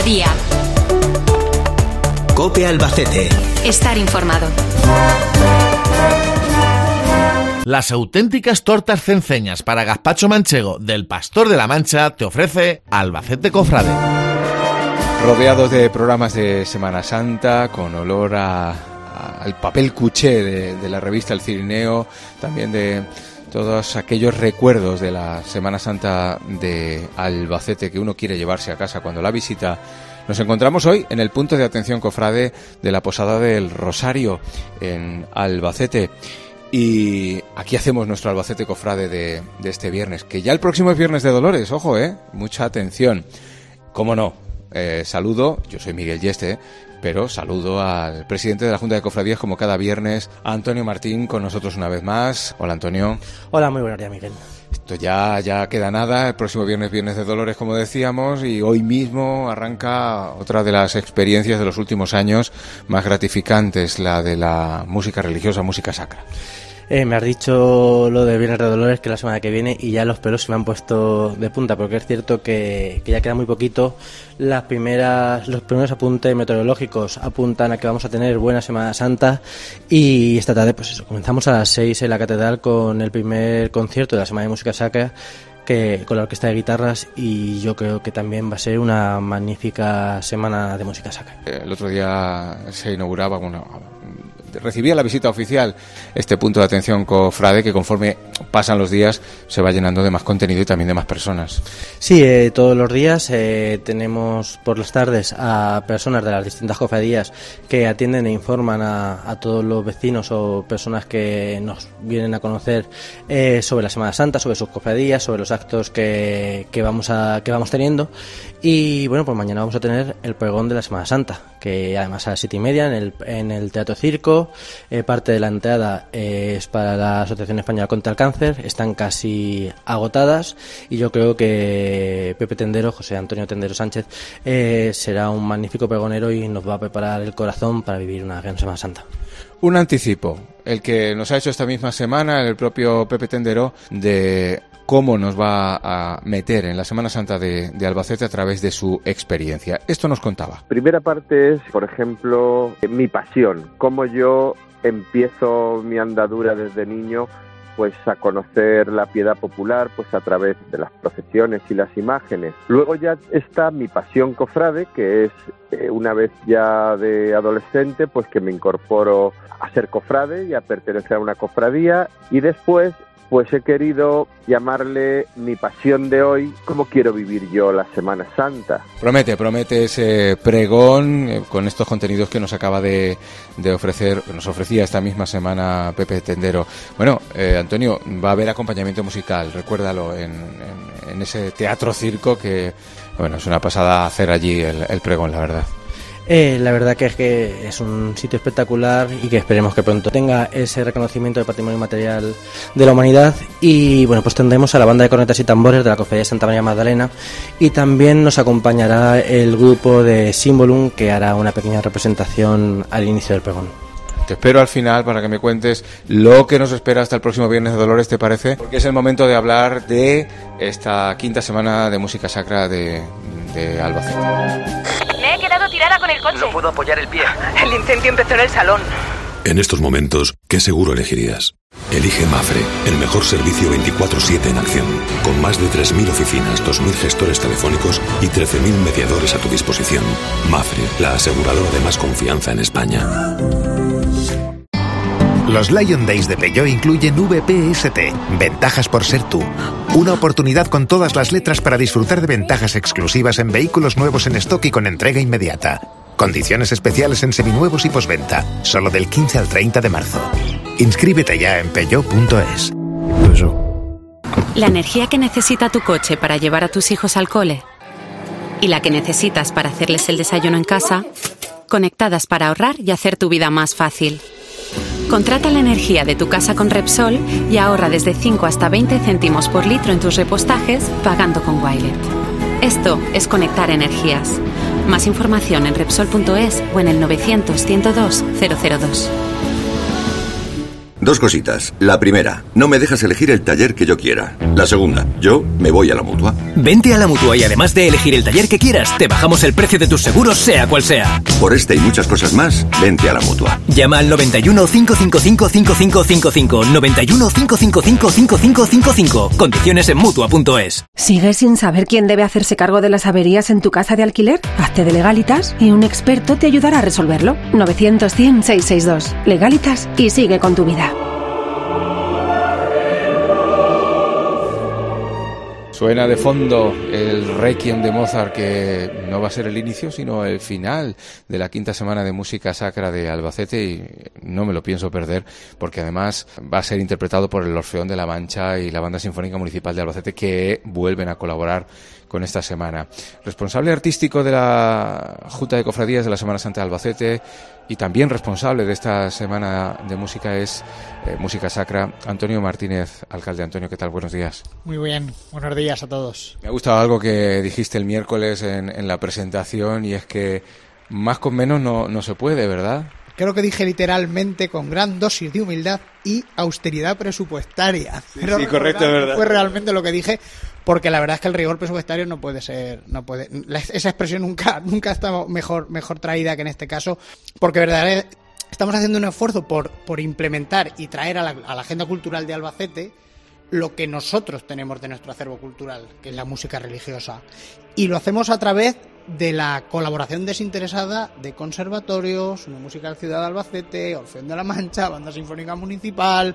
mediodía. COPE Albacete. Estar informado. Las auténticas tortas cenceñas para gazpacho manchego del Pastor de la Mancha te ofrece Albacete Cofrade. Rodeados de programas de Semana Santa, con olor al papel cuché de la revista El Cirineo, también de todos aquellos recuerdos de la Semana Santa de Albacete que uno quiere llevarse a casa cuando la visita. Nos encontramos hoy en el punto de atención cofrade de la Posada del Rosario en Albacete. Y aquí hacemos nuestro Albacete Cofrade de este viernes, que ya el próximo es Viernes de Dolores, ojo, mucha atención. ¿Cómo no? Saludo, yo soy Miguel Yeste, pero saludo al presidente de la Junta de Cofradías como cada viernes, Antonio Martín, con nosotros una vez más. Hola, Antonio. Hola, muy buenos días, Miguel. Esto ya queda nada, el próximo viernes, Viernes de Dolores, como decíamos, y hoy mismo arranca otra de las experiencias de los últimos años más gratificantes, la de la música religiosa, música sacra. Me has dicho lo de Viernes de Dolores, que la semana que viene, y ya los pelos se me han puesto de punta, porque es cierto que ya queda muy poquito. Los primeros apuntes meteorológicos apuntan a que vamos a tener buena Semana Santa, y esta tarde, pues eso, comenzamos a las 6 en la Catedral con el primer concierto de la Semana de Música Sacra, con la Orquesta de Guitarras, y yo creo que también va a ser una magnífica Semana de Música Sacra. El otro día se inauguraba, recibía la visita oficial este punto de atención cofrade, que conforme pasan los días se va llenando de más contenido y también de más personas. Sí, todos los días tenemos por las tardes a personas de las distintas cofradías que atienden e informan a todos los vecinos o personas que nos vienen a conocer sobre la Semana Santa, sobre sus cofradías, sobre los actos que vamos teniendo. Y bueno, pues mañana vamos a tener el pregón de la Semana Santa, que además a las 7:30 en el Teatro Circo. Parte de la entrada es para la Asociación Española contra el Cáncer, están casi agotadas, y yo creo que Pepe Tendero, José Antonio Tendero Sánchez, será un magnífico pregonero y nos va a preparar el corazón para vivir una gran Semana Santa. Un anticipo, el que nos ha hecho esta misma semana el propio Pepe Tendero, de cómo nos va a meter en la Semana Santa de Albacete a través de su experiencia. Esto nos contaba. Primera parte es, por ejemplo, mi pasión, cómo yo empiezo mi andadura desde niño, pues a conocer la piedad popular, pues a través de las procesiones y las imágenes. Luego ya está mi pasión cofrade, que es una vez ya de adolescente, pues que me incorporo a ser cofrade y a pertenecer a una cofradía, y después pues he querido llamarle mi pasión de hoy, cómo quiero vivir yo la Semana Santa. Promete ese pregón con estos contenidos que nos acaba de ofrecer, que nos ofrecía esta misma semana Pepe Tendero. Bueno, Antonio, va a haber acompañamiento musical, recuérdalo, en ese Teatro Circo, que bueno, es una pasada hacer allí el pregón, la verdad. La verdad que es un sitio espectacular y que esperemos que pronto tenga ese reconocimiento de patrimonio inmaterial de la humanidad. Y bueno, pues tendremos a la banda de cornetas y tambores de la Cofradía de Santa María Magdalena, y también nos acompañará el grupo de Symbolum, que hará una pequeña representación al inicio del pregón. Te espero al final para que me cuentes lo que nos espera hasta el próximo Viernes de Dolores, ¿te parece? Porque es el momento de hablar de esta quinta semana de música sacra de Albacete. Me he quedado tirada con el coche. No puedo apoyar el pie. El incendio empezó en el salón. En estos momentos, ¿qué seguro elegirías? Elige Mafre, el mejor servicio 24/7 en acción. Con más de 3.000 oficinas, 2.000 gestores telefónicos y 13.000 mediadores a tu disposición. Mafre, la aseguradora de más confianza en España. Los Lion Days de Peugeot incluyen VPST, ventajas por ser tú. Una oportunidad con todas las letras para disfrutar de ventajas exclusivas en vehículos nuevos en stock y con entrega inmediata. Condiciones especiales en seminuevos y postventa, solo del 15 al 30 de marzo. Inscríbete ya en peugeot.es. La energía que necesita tu coche para llevar a tus hijos al cole y la que necesitas para hacerles el desayuno en casa, conectadas para ahorrar y hacer tu vida más fácil. Contrata la energía de tu casa con Repsol y ahorra desde 5 hasta 20 céntimos por litro en tus repostajes pagando con Wilet. Esto es conectar energías. Más información en Repsol.es o en el 900 102 002. 2 cositas. La primera, no me dejas elegir el taller que yo quiera. La segunda, yo me voy a la Mutua. Vente a la Mutua y además de elegir el taller que quieras, te bajamos el precio de tus seguros, sea cual sea. Por este y muchas cosas más, vente a la Mutua. Llama al 91 555 5555. 91 555 5555. Condiciones en Mutua.es. ¿Sigues sin saber quién debe hacerse cargo de las averías en tu casa de alquiler? Hazte de Legalitas y un experto te ayudará a resolverlo. 900-100-662. Legalitas y sigue con tu vida. Suena de fondo el Requiem de Mozart, que no va a ser el inicio, sino el final de la 5ª semana de música sacra de Albacete, y no me lo pienso perder, porque además va a ser interpretado por el Orfeón de la Mancha y la Banda Sinfónica Municipal de Albacete, que vuelven a colaborar con esta semana. Responsable artístico de la Junta de Cofradías de la Semana Santa de Albacete y también responsable de esta semana de música es Música Sacra, Antonio Martínez. Alcalde Antonio, ¿qué tal? Buenos días. Muy bien, buenos días a todos. Me ha gustado algo que dijiste el miércoles en la presentación, y es que más con menos no se puede, ¿verdad? Creo que dije literalmente con gran dosis de humildad y austeridad presupuestaria. Sí, correcto, es verdad. Fue realmente lo que dije, porque la verdad es que el rigor presupuestario esa expresión nunca ha estado mejor traída que en este caso, porque verdaderamente estamos haciendo un esfuerzo por implementar y traer a la agenda cultural de Albacete lo que nosotros tenemos de nuestro acervo cultural, que es la música religiosa, y lo hacemos a través de la colaboración desinteresada de conservatorios, Unión Musical Ciudad de Albacete, Orfeón de la Mancha, Banda Sinfónica Municipal,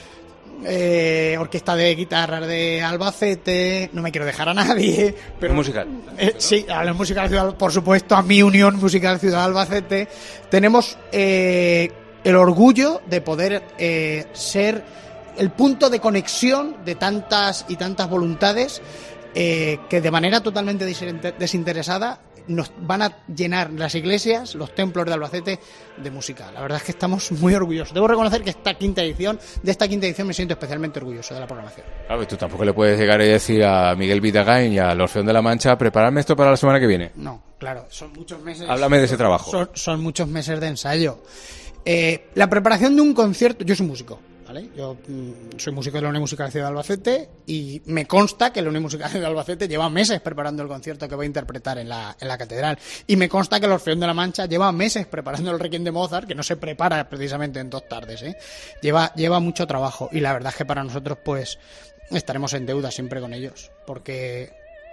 Orquesta de Guitarras de Albacete, no me quiero dejar a nadie, pero musical. Sí, a la Musical Ciudad, por supuesto, a mi Unión Musical Ciudad de Albacete. Tenemos el orgullo de poder ser el punto de conexión de tantas y tantas voluntades que de manera totalmente desinteresada nos van a llenar las iglesias, los templos de Albacete de música. La verdad es que estamos muy orgullosos. Debo reconocer que de esta quinta edición me siento especialmente orgulloso de la programación. Claro, tú tampoco le puedes llegar y decir a Miguel Vitagain y al Orfeón de la Mancha, prepararme esto para la semana que viene. No, claro, son muchos meses. Háblame de ese trabajo. Son muchos meses de ensayo. La preparación de un concierto, yo soy músico, ¿vale? Yo soy músico de la Unión Musical Ciudad de Albacete y me consta que la Unión Musical Ciudad de Albacete lleva meses preparando el concierto que voy a interpretar en la catedral, y me consta que el Orfeón de la Mancha lleva meses preparando el Requiem de Mozart, que no se prepara precisamente en 2 tardes, ¿eh? Lleva mucho trabajo, y la verdad es que para nosotros pues estaremos en deuda siempre con ellos, porque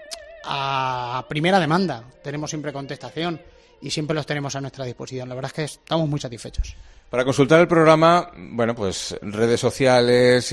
a primera demanda tenemos siempre contestación y siempre los tenemos a nuestra disposición. La verdad es que estamos muy satisfechos. Para consultar el programa, bueno, pues redes sociales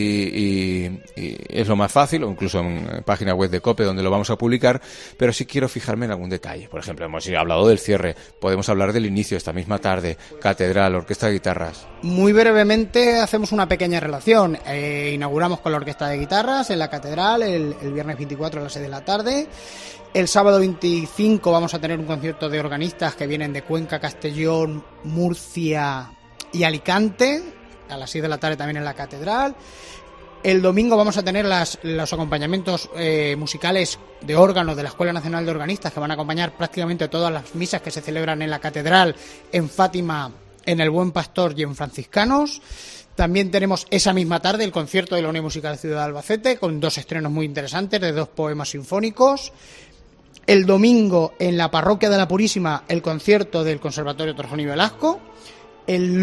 y es lo más fácil, o incluso en página web de COPE, donde lo vamos a publicar, pero sí quiero fijarme en algún detalle. Por ejemplo, hemos hablado del cierre, podemos hablar del inicio esta misma tarde, catedral, orquesta de guitarras. Muy brevemente hacemos una pequeña relación. Inauguramos con la orquesta de guitarras en la catedral el viernes 24 a las 6 de la tarde. El sábado 25 vamos a tener un concierto de organistas que vienen de Cuenca, Castellón, Murcia y Alicante, a las 6 de la tarde también en la catedral. El domingo vamos a tener los acompañamientos musicales de órgano de la Escuela Nacional de Organistas, que van a acompañar prácticamente todas las misas que se celebran en la catedral, en Fátima, en el Buen Pastor y en Franciscanos. También tenemos esa misma tarde el concierto de la Unión Musical Ciudad de Albacete, con 2 estrenos muy interesantes de 2 poemas sinfónicos. El domingo, en la Parroquia de la Purísima, el concierto del Conservatorio Torrejón y Velasco. El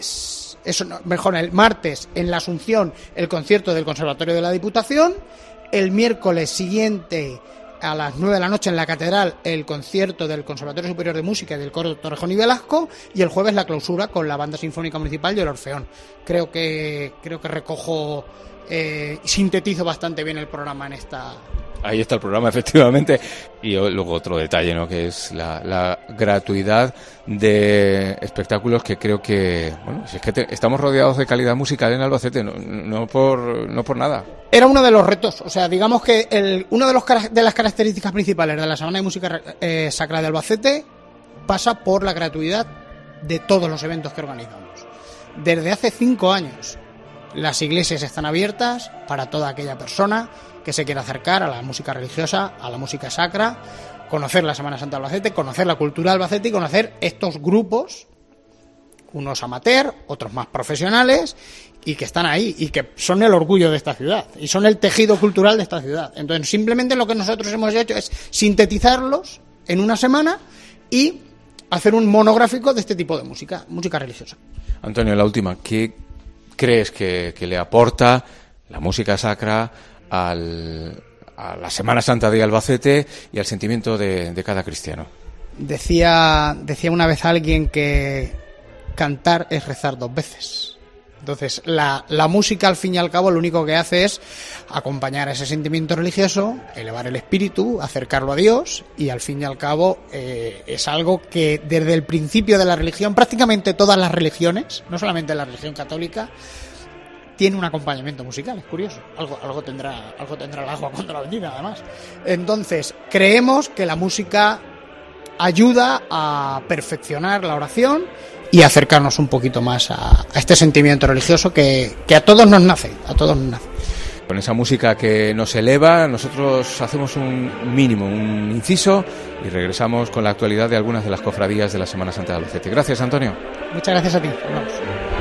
martes, en la Asunción, el concierto del Conservatorio de la Diputación. El miércoles siguiente, a las 9 de la noche, en la Catedral, el concierto del Conservatorio Superior de Música y del Coro Torrejón y Velasco. Y el jueves, la clausura con la Banda Sinfónica Municipal y el Orfeón. Creo que recojo, sintetizo bastante bien el programa en esta... Ahí está el programa, efectivamente. Y luego otro detalle, ¿no?, que es la gratuidad de espectáculos, que creo que, bueno, si es que estamos rodeados de calidad musical en Albacete, no por nada. Era uno de los retos, o sea, digamos que uno de las características principales de la Semana de Música Sacra de Albacete pasa por la gratuidad de todos los eventos que organizamos. Desde hace 5 años las iglesias están abiertas para toda aquella persona que se quiera acercar a la música religiosa, a la música sacra, conocer la Semana Santa de Albacete, conocer la cultura de Albacete y conocer estos grupos unos amateur, otros más profesionales, y que están ahí, y que son el orgullo de esta ciudad, y son el tejido cultural de esta ciudad. Entonces, simplemente lo que nosotros hemos hecho es sintetizarlos en una semana y hacer un monográfico de este tipo de música religiosa. Antonio, la última, ¿qué crees que le aporta la música sacra a la Semana Santa de Albacete y al sentimiento de cada cristiano? Decía una vez alguien que cantar es rezar 2 veces. Entonces, la música, al fin y al cabo, lo único que hace es acompañar a ese sentimiento religioso, elevar el espíritu, acercarlo a Dios, y al fin y al cabo es algo que desde el principio de la religión, prácticamente todas las religiones, no solamente la religión católica, tiene un acompañamiento musical. Es curioso, algo tendrá el agua cuando la bendiga, además. Entonces, creemos que la música ayuda a perfeccionar la oración y acercarnos un poquito más a este sentimiento religioso que a todos nos nace, Con esa música que nos eleva, nosotros hacemos un inciso y regresamos con la actualidad de algunas de las cofradías de la Semana Santa de Albacete. Gracias, Antonio. Muchas gracias a ti. Vamos.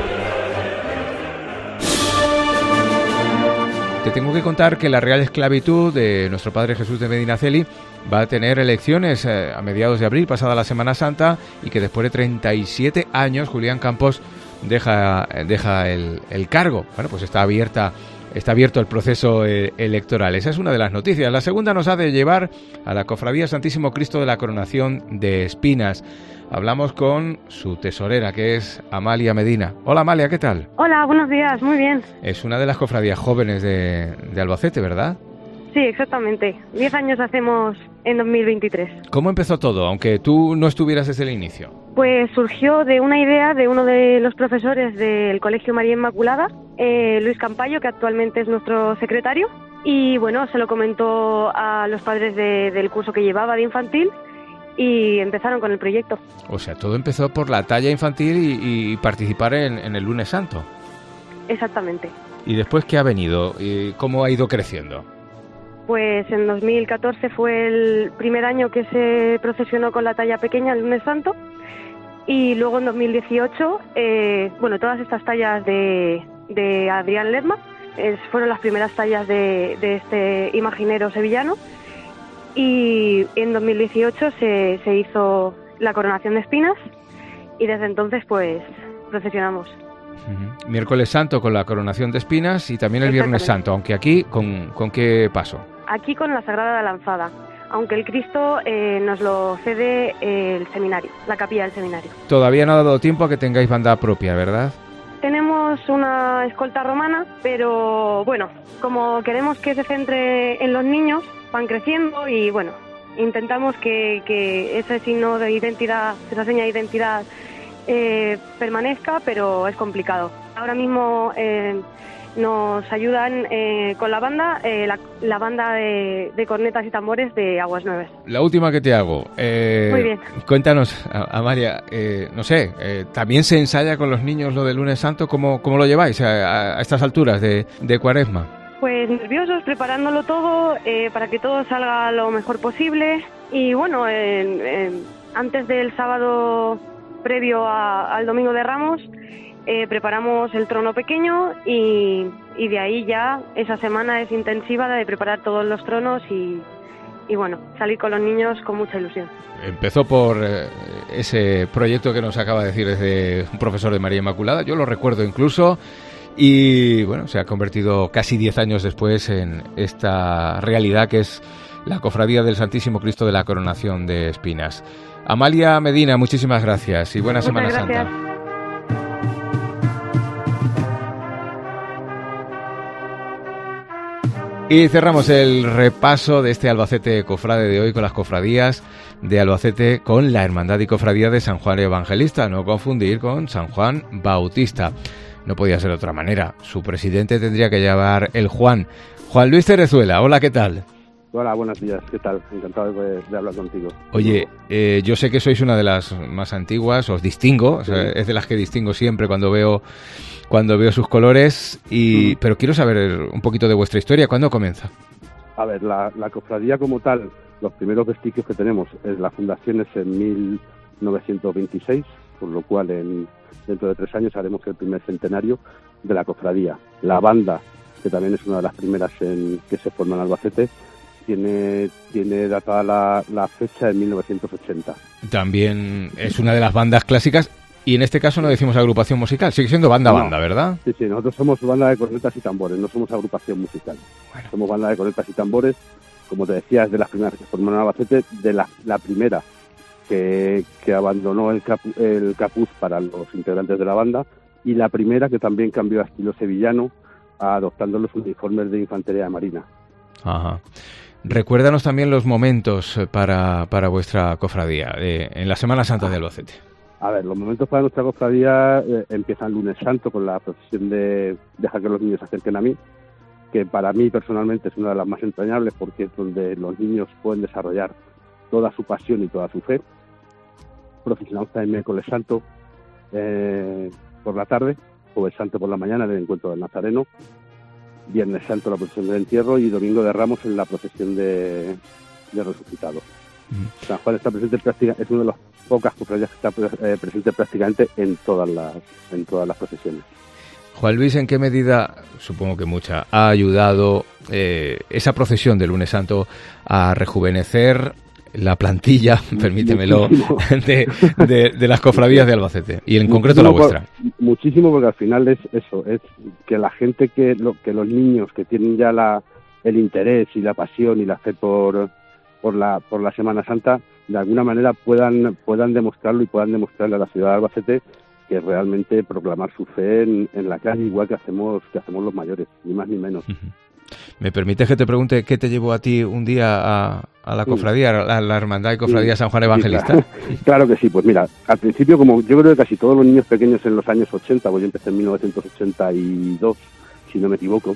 Te tengo que contar que la Real Esclavitud de nuestro Padre Jesús de Medinaceli va a tener elecciones a mediados de abril, pasada la Semana Santa, y que después de 37 años Julián Campos deja el cargo. Bueno, pues está abierto el proceso electoral. Esa es una de las noticias. La segunda nos ha de llevar a la Cofradía Santísimo Cristo de la Coronación de Espinas. Hablamos con su tesorera, que es Amalia Medina. Hola, Amalia, ¿qué tal? Hola, buenos días, muy bien. Es una de las cofradías jóvenes de Albacete, ¿verdad? Sí, exactamente. 10 años hacemos en 2023. ¿Cómo empezó todo, aunque tú no estuvieras desde el inicio? Pues surgió de una idea de uno de los profesores del Colegio María Inmaculada, Luis Campayo, que actualmente es nuestro secretario, y bueno, se lo comentó a los padres del curso que llevaba de infantil, y empezaron con el proyecto. O sea, todo empezó por la talla infantil y participar en el Lunes Santo. Exactamente. ¿Y después qué ha venido? ¿Y cómo ha ido creciendo? Pues en 2014 fue el primer año que se procesionó con la talla pequeña el Lunes Santo, y luego en 2018, todas estas tallas de Adrián Ledma fueron las primeras tallas de este imaginero sevillano. Y en 2018 se hizo la coronación de espinas, y desde entonces pues procesionamos. Uh-huh. Miércoles Santo con la coronación de espinas y también el Viernes Santo, aunque aquí ¿con qué paso? Aquí con la Sagrada Lanzada, aunque el Cristo nos lo cede el seminario, la capilla del seminario. Todavía no ha dado tiempo a que tengáis banda propia, ¿verdad? Tenemos una escolta romana, pero bueno, como queremos que se centre en los niños, van creciendo y bueno, intentamos que ese signo de identidad, esa seña de identidad permanezca, pero es complicado. Ahora mismo nos ayudan con la banda, la banda de cornetas y tambores de Aguas Nuevas. La última que te hago. Muy bien. Cuéntanos, Amalia, no sé, ¿también se ensaya con los niños lo del Lunes Santo? ¿Cómo lo lleváis a estas alturas de Cuaresma? Pues nerviosos, preparándolo todo para que todo salga lo mejor posible. Y bueno, antes del sábado previo al Domingo de Ramos, preparamos el trono pequeño y de ahí ya esa semana es intensiva de preparar todos los tronos y bueno, salir con los niños con mucha ilusión. Empezó por ese proyecto que nos acaba de decir desde un profesor de María Inmaculada, yo lo recuerdo incluso. Y bueno, se ha convertido casi 10 años después en esta realidad que es la Cofradía del Santísimo Cristo de la Coronación de Espinas. Amalia Medina, muchísimas gracias y buena Semana Santa. Y cerramos el repaso de este Albacete Cofrade de hoy con las cofradías de Albacete con la Hermandad y Cofradía de San Juan Evangelista, no confundir con San Juan Bautista. No podía ser de otra manera. Su presidente tendría que llevar el Juan. Juan Luis Cerezuela, hola, ¿qué tal? Hola, buenos días, ¿qué tal? Encantado de hablar contigo. Oye, yo sé que sois una de las más antiguas, os distingo, sí. O sea, es de las que distingo siempre cuando veo sus colores, pero quiero saber un poquito de vuestra historia. ¿Cuándo comienza? A ver, la cofradía como tal, los primeros vestigios que tenemos es la fundación es en 1926, por lo cual dentro de 3 años haremos el primer centenario de la cofradía. La banda, que también es una de las primeras que se forma en Albacete, tiene datada la fecha en 1980. También es una de las bandas clásicas, y en este caso no decimos agrupación musical, sigue siendo banda, ¿verdad? Sí, nosotros somos banda de cornetas y tambores, no somos agrupación musical. Bueno. Somos banda de cornetas y tambores, como te decía, es de las primeras que se formaron en Albacete, de la primera que abandonó el capuz para los integrantes de la banda, y la primera que también cambió a estilo sevillano, adoptando los uniformes de infantería de marina. Ajá. Recuérdanos también los momentos para vuestra cofradía en la Semana Santa de Albacete. A ver, los momentos para nuestra cofradía empiezan lunes santo con la procesión de Deja que los niños se acerquen a mí, que para mí personalmente es una de las más entrañables porque es donde los niños pueden desarrollar toda su pasión y toda su fe. Procesionamos también miércoles santo por la tarde, jueves santo por la mañana en el encuentro del Nazareno, viernes santo la procesión del entierro y domingo de Ramos en la procesión de resucitados. San Juan está presente es una de las pocas cofradías que está presente prácticamente en todas las procesiones. Juan Luis, ¿en qué medida, supongo que mucha, ha ayudado esa procesión del lunes santo a rejuvenecer la plantilla, permítemelo, de las cofradías de Albacete, y en concreto la vuestra? Muchísimo, porque al final es eso, es que la gente, que los niños que tienen ya el interés y la pasión y la fe por la Semana Santa, de alguna manera puedan demostrarlo y puedan demostrarle a la ciudad de Albacete que realmente proclamar su fe en la calle, igual que hacemos los mayores, ni más ni menos. ¿Me permites que te pregunte qué te llevó a ti un día a la cofradía, a la Hermandad y Cofradía San Juan Evangelista? Claro que sí, pues mira, al principio, como yo creo que casi todos los niños pequeños en los años 80, pues yo empecé en 1982, si no me equivoco,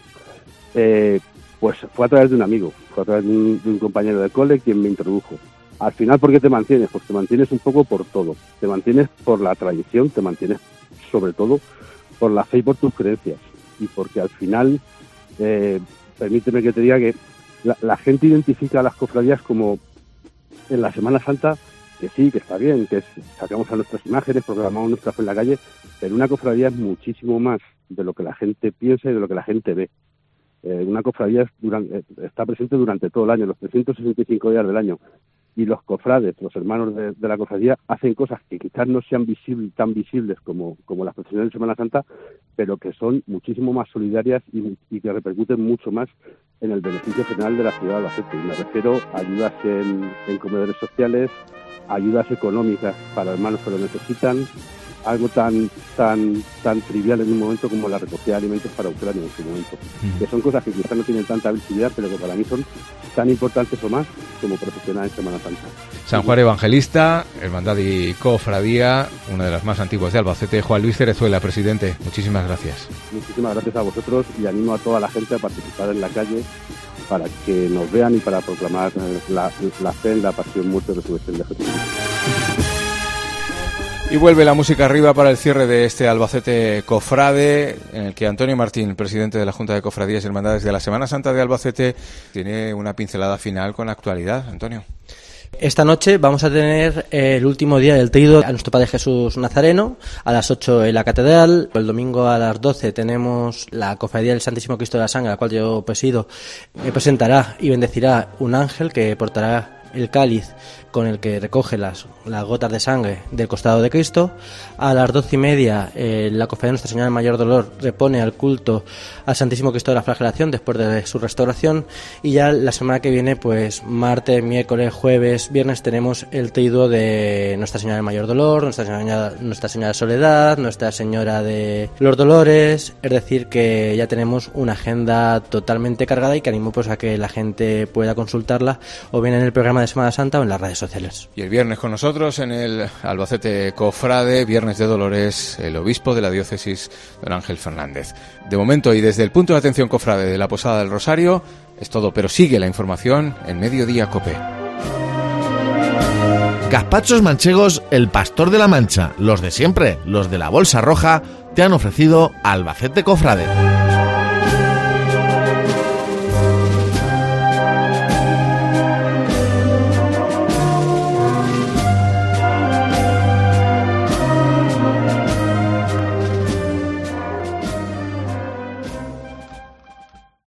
pues fue a través de un amigo, fue a través de un compañero de cole quien me introdujo. Al final, ¿por qué te mantienes? Pues te mantienes un poco por todo. Te mantienes por la tradición, te mantienes sobre todo por la fe y por tus creencias. Y porque al final, permíteme que te diga que la gente identifica a las cofradías como en la Semana Santa, que sí, que está bien, que sacamos a nuestras imágenes, proclamamos nuestra fe en la calle, pero una cofradía es muchísimo más de lo que la gente piensa y de lo que la gente ve. Una cofradía está presente durante todo el año, los 365 días del año. Y los cofrades, los hermanos de la cofradía, hacen cosas que quizás no sean tan visibles como las procesiones de Semana Santa, pero que son muchísimo más solidarias y que repercuten mucho más en el beneficio general de la ciudad de Albacete. Y me refiero a ayudas en comedores sociales, ayudas económicas para hermanos que lo necesitan, algo tan trivial en un momento como la recogida de alimentos para Ucrania en su momento, que son cosas que quizás no tienen tanta visibilidad, pero que para mí son tan importantes o más como procesionar en Semana Santa. San Juan Evangelista, Hermandad y Cofradía, una de las más antiguas de Albacete. Juan Luis Cerezuela, presidente, muchísimas gracias. Muchísimas gracias a vosotros y animo a toda la gente a participar en la calle para que nos vean y para proclamar la fe en la pasión, muerte y resurrección de Jesús. Y vuelve la música arriba para el cierre de este Albacete Cofrade, en el que Antonio Martín, presidente de la Junta de Cofradías y Hermandades de la Semana Santa de Albacete, tiene una pincelada final con la actualidad. Antonio. Esta noche vamos a tener el último día del trido a nuestro Padre Jesús Nazareno, a las 8 en la Catedral. El domingo a las 12 tenemos la Cofradía del Santísimo Cristo de la Sangre, a la cual yo presido. Presentará y bendecirá un ángel que portará el cáliz con el que recoge las gotas de sangre del costado de Cristo. A las 12:30 la Cofradía de Nuestra Señora del Mayor Dolor repone al culto al Santísimo Cristo de la Flagelación después de su restauración, y ya la semana que viene, pues martes, miércoles, jueves, viernes, tenemos el triduo de Nuestra Señora del Mayor Dolor, Nuestra Señora de Soledad, Nuestra Señora de los Dolores. Es decir, que ya tenemos una agenda totalmente cargada y que animo pues a que la gente pueda consultarla o bien en el programa de Semana Santa o en las redes sociales. Y el viernes con nosotros en el Albacete Cofrade, Viernes de Dolores, el obispo de la diócesis, don Ángel Fernández. De momento, y desde el punto de atención Cofrade de la Posada del Rosario, es todo, pero sigue la información en Mediodía Cope. Gazpachos manchegos El Pastor de la Mancha, los de siempre, los de la Bolsa Roja, te han ofrecido Albacete Cofrade.